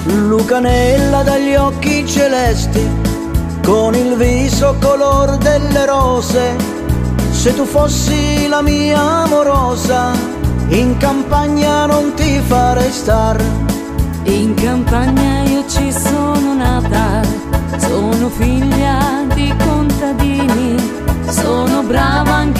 Lucanella dagli occhi celesti, con il viso color delle rose. Se tu fossi la mia amorosa, in campagna non ti farei star. In campagna io ci sono nata, sono figlia di contadini, sono brava anche